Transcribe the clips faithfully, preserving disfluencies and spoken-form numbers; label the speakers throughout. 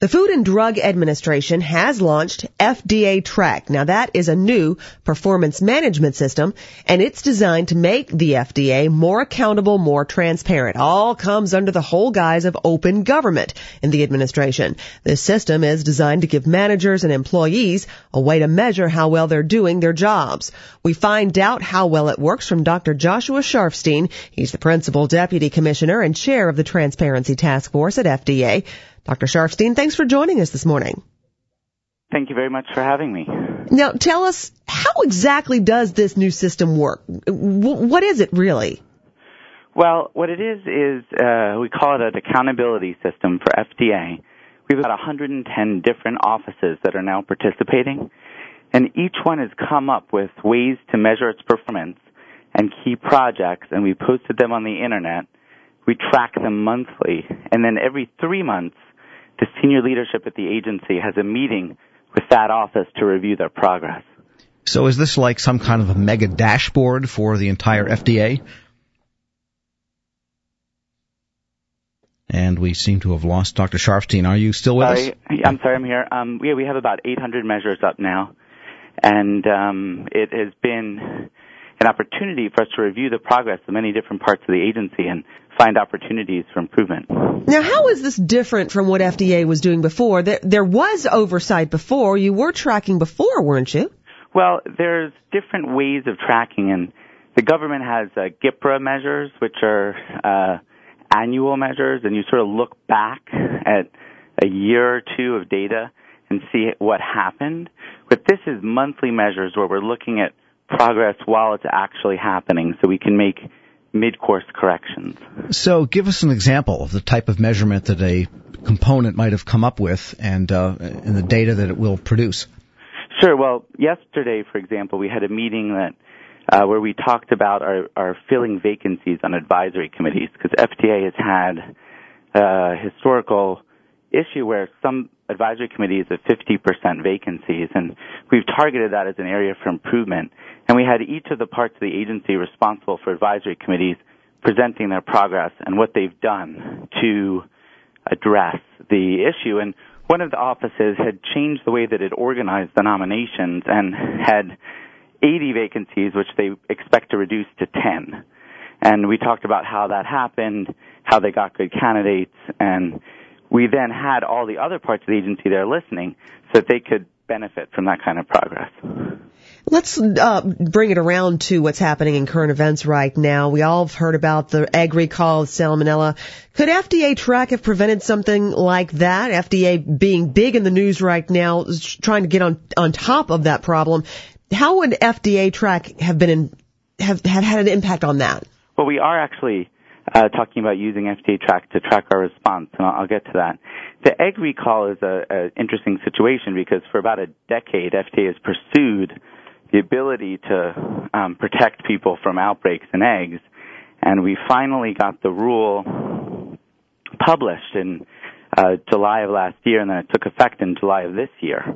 Speaker 1: The Food and Drug Administration has launched F D A Track. Now that is a new performance management system, and it's designed to make the F D A more accountable, more transparent. All comes under the whole guise of open government in the administration. This system is designed to give managers and employees a way to measure how well they're doing their jobs. We find out how well it works from Doctor Joshua Sharfstein. He's the Principal Deputy Commissioner and Chair of the Transparency Task Force at F D A. Doctor Sharfstein, thanks for joining us this morning.
Speaker 2: Thank you very much for having me.
Speaker 1: Now, tell us, how exactly does this new system work? What is it really?
Speaker 2: Well, what it is is uh, we call it an accountability system for F D A. We have about one hundred ten different offices that are now participating, and each one has come up with ways to measure its performance and key projects, and we posted them on the Internet. We track them monthly, and then every three months, the senior leadership at the agency has a meeting with that office to review their progress.
Speaker 3: So is this like some kind of a mega dashboard for the entire F D A? And we seem to have lost Doctor Sharfstein. Are you still with
Speaker 2: sorry,
Speaker 3: us?
Speaker 2: I'm sorry, I'm here. Um, yeah, we have about eight hundred measures up now, and um, it has been an opportunity for us to review the progress of many different parts of the agency and find opportunities for improvement.
Speaker 1: Now, how is this different from what F D A was doing before? There, there was oversight before. You were tracking before, weren't you?
Speaker 2: Well, there's different ways of tracking, and the government has uh, G I P R A measures, which are uh, annual measures, and you sort of look back at a year or two of data and see what happened. But this is monthly measures where we're looking at progress while it's actually happening, so we can make mid-course corrections.
Speaker 3: So give us an example of the type of measurement that a component might have come up with and, uh, and the data that it will produce.
Speaker 2: Sure. Well, yesterday, for example, we had a meeting that uh, where we talked about our, our filling vacancies on advisory committees, because F D A has had a historical issue where some advisory committees have fifty percent vacancies, and we've targeted that as an area for improvement. And we had each of the parts of the agency responsible for advisory committees presenting their progress and what they've done to address the issue. And one of the offices had changed the way that it organized the nominations and had eighty vacancies, which they expect to reduce to ten. And we talked about how that happened, how they got good candidates, and we then had all the other parts of the agency there listening so that they could benefit from that kind of progress.
Speaker 1: Let's uh, bring it around to what's happening in current events right now. We all have heard about the egg recall, salmonella. Could F D A Track have prevented something like that? F D A being big in the news right now, trying to get on on top of that problem. How would F D A Track have been in, have have had an impact on that?
Speaker 2: Well, we are actually uh, talking about using F D A Track to track our response, and I'll, I'll get to that. The egg recall is an interesting situation because for about a decade, F D A has pursued the ability to um, protect people from outbreaks in eggs, and we finally got the rule published in uh, July of last year, and then it took effect in July of this year.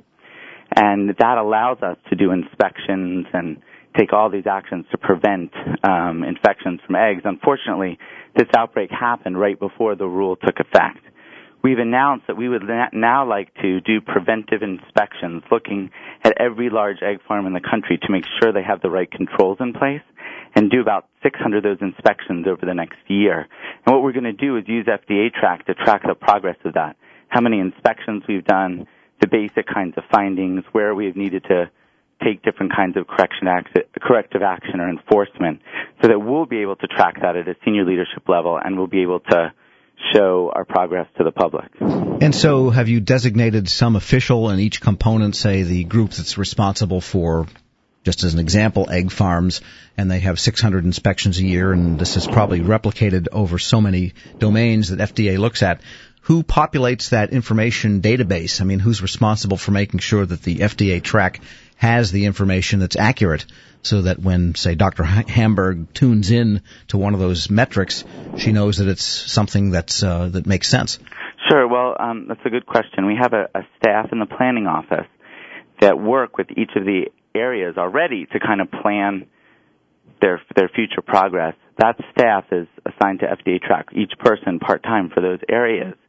Speaker 2: And that allows us to do inspections and take all these actions to prevent um, infections from eggs. Unfortunately, this outbreak happened right before the rule took effect. We've announced that we would now like to do preventive inspections, looking at every large egg farm in the country to make sure they have the right controls in place, and do about six hundred of those inspections over the next year. And what we're going to do is use F D A Track to track the progress of that, how many inspections we've done, the basic kinds of findings, where we've needed to take different kinds of correction act- corrective action or enforcement, so that we'll be able to track that at a senior leadership level, and we'll be able to show our progress to the public.
Speaker 3: And so have you designated some official in each component, say the group that's responsible for, just as an example, egg farms, and they have six hundred inspections a year, and this is probably replicated over so many domains that F D A looks at. Who populates that information database? I mean, who's responsible for making sure that the F D A Track has the information that's accurate so that when, say, Doctor Hamburg tunes in to one of those metrics, she knows that it's something that's uh, that makes sense?
Speaker 2: Sure. Well, um, that's a good question. We have a, a staff in the planning office that work with each of the areas already to kind of plan their their future progress. That staff is assigned to F D A Track, each person part-time for those areas.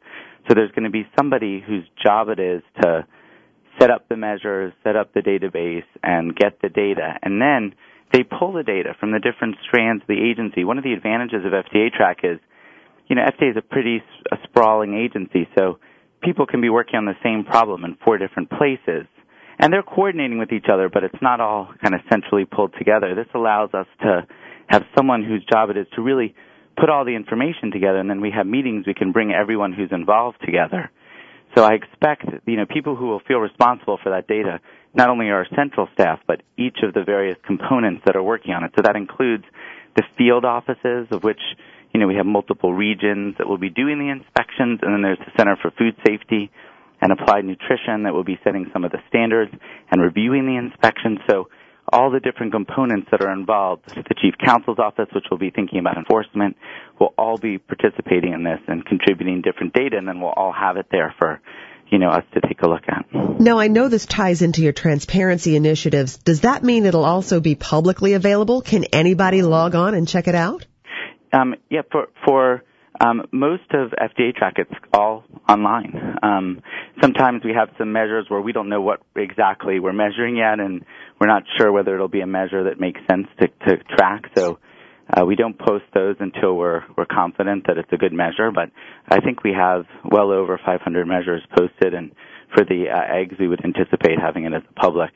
Speaker 2: So there's going to be somebody whose job it is to set up the measures, set up the database, and get the data. And then they pull the data from the different strands of the agency. One of the advantages of F D A Track is, you know, F D A is a pretty a sprawling agency, so people can be working on the same problem in four different places. And they're coordinating with each other, but it's not all kind of centrally pulled together. This allows us to have someone whose job it is to really put all the information together, and then we have meetings, we can bring everyone who's involved together. So I expect, you know, people who will feel responsible for that data, not only our central staff, but each of the various components that are working on it. So that includes the field offices, of which, you know, we have multiple regions that will be doing the inspections, and then there's the Center for Food Safety and Applied Nutrition that will be setting some of the standards and reviewing the inspections. So all the different components that are involved, the Chief Counsel's Office, which will be thinking about enforcement, will all be participating in this and contributing different data, and then we'll all have it there for, you know, us to take a look at.
Speaker 1: Now, I know this ties into your transparency initiatives. Does that mean it'll also be publicly available? Can anybody log on and check it out?
Speaker 2: Um, yeah, for, for um, most of F D A Track, it's all online. Um, sometimes we have some measures where we don't know what exactly we're measuring yet, and we're not sure whether it'll be a measure that makes sense to, to track. So uh, we don't post those until we're we're confident that it's a good measure. But I think we have well over five hundred measures posted, and for the uh, eggs, we would anticipate having it as a public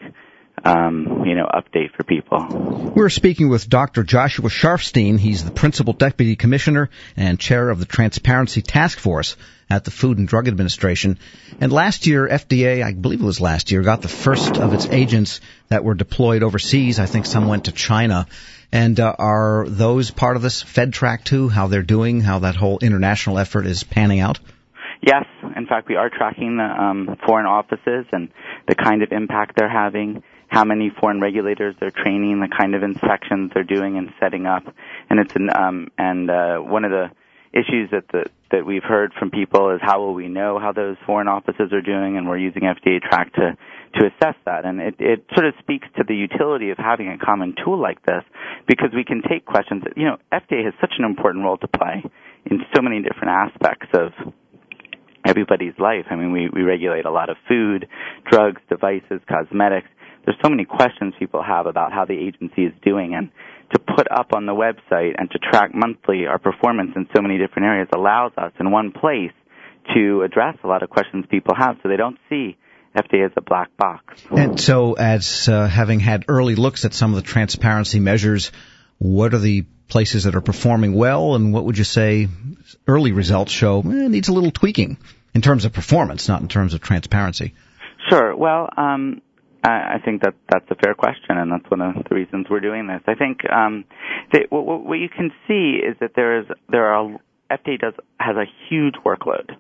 Speaker 2: Um, you know, update for people.
Speaker 3: We're speaking with Doctor Joshua Sharfstein. He's the Principal Deputy Commissioner and Chair of the Transparency Task Force at the Food and Drug Administration. And last year, F D A, I believe it was last year, got the first of its agents that were deployed overseas. I think some went to China. And uh, are those part of this FedTrack too, how they're doing, how that whole international effort is panning out?
Speaker 2: Yes. In fact, we are tracking the um, foreign offices and the kind of impact they're having, how many foreign regulators they're training, the kind of inspections they're doing and setting up. And it's an, um, and uh, one of the issues that the, that we've heard from people is how will we know how those foreign offices are doing, and we're using F D A Track to to assess that. And it, it sort of speaks to the utility of having a common tool like this, because we can take questions. You know, F D A has such an important role to play in so many different aspects of everybody's life. I mean, we, we regulate a lot of food, drugs, devices, cosmetics. There's so many questions people have about how the agency is doing, and to put up on the website and to track monthly our performance in so many different areas allows us in one place to address a lot of questions people have, so they don't see F D A as a black box.
Speaker 3: And so, as uh, having had early looks at some of the transparency measures, what are the places that are performing well, and what would you say early results show eh, needs a little tweaking in terms of performance, not in terms of transparency?
Speaker 2: Sure. Well, um, I think that that's a fair question, and that's one of the reasons we're doing this. I think um, that what, what you can see is that there is there are F D A does has a huge workload.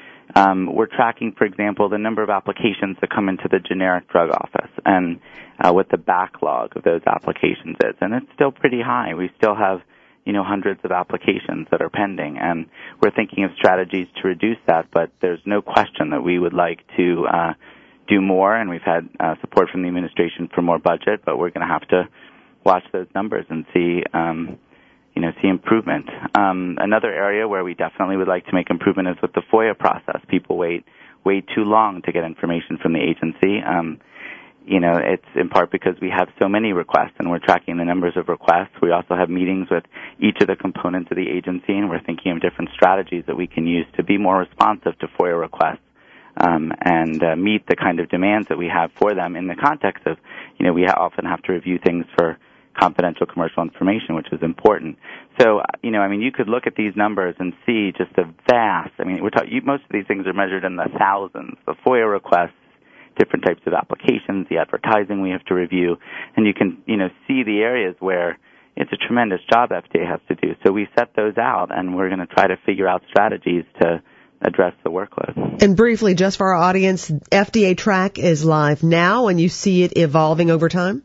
Speaker 2: Um, we're tracking, for example, the number of applications that come into the generic drug office, and uh, what the backlog of those applications is, and it's still pretty high. We still have, you know, hundreds of applications that are pending, and we're thinking of strategies to reduce that. But there's no question that we would like to uh, do more, and we've had uh, support from the administration for more budget, but we're going to have to watch those numbers and see, um, you know, see improvement. Um, another area where we definitely would like to make improvement is with the FOIA process. People wait, wait too long to get information from the agency. Um, you know, it's in part because we have so many requests, and we're tracking the numbers of requests. We also have meetings with each of the components of the agency, and we're thinking of different strategies that we can use to be more responsive to FOIA requests. Um, and uh, meet the kind of demands that we have for them in the context of, you know, we ha- often have to review things for confidential commercial information, which is important. So, you know, I mean, you could look at these numbers and see just a vast, I mean, we're talking, most of these things are measured in the thousands, the FOIA requests, different types of applications, the advertising we have to review, and you can, you know, see the areas where it's a tremendous job F D A has to do. So we set those out, and we're going to try to figure out strategies to address the workload.
Speaker 1: And briefly, just for our audience, F D A Track is live now, and you see it evolving over time?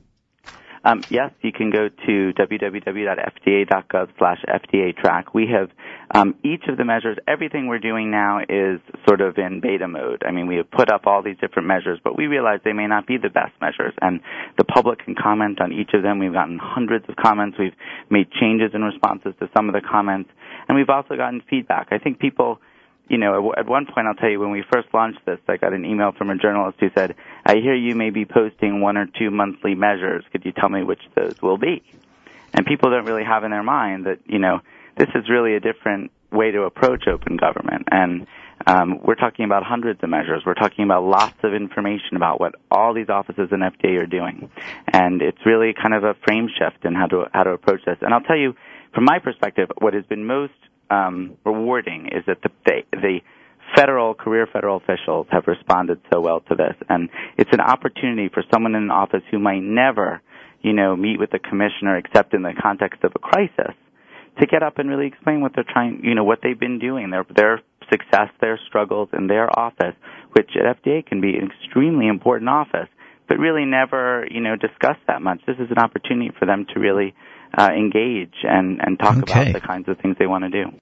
Speaker 2: Um, yes, you can go to w w w dot f d a dot gov slash F D A track. We have um, each of the measures, everything we're doing now is sort of in beta mode. I mean, we have put up all these different measures, but we realize they may not be the best measures, and the public can comment on each of them. We've gotten hundreds of comments. We've made changes in responses to some of the comments, and we've also gotten feedback. I think people, you know, at one point, I'll tell you, when we first launched this, I got an email from a journalist who said, I hear you may be posting one or two monthly measures. Could you tell me which those will be? And people don't really have in their mind that, you know, this is really a different way to approach open government. And um, we're talking about hundreds of measures. We're talking about lots of information about what all these offices in F D A are doing. And it's really kind of a frame shift in how to how to approach this. And I'll tell you, from my perspective, what has been most um, rewarding is that the, the the federal, career federal officials have responded so well to this. And it's an opportunity for someone in an office who might never, you know, meet with the commissioner except in the context of a crisis, to get up and really explain what they're trying, you know, what they've been doing, their their success, their struggles in their office, which at F D A can be an extremely important office, but really never, you know, discussed that much. This is an opportunity for them to really uh, engage and, and talk
Speaker 3: okay.
Speaker 2: about the kinds of things they want to do.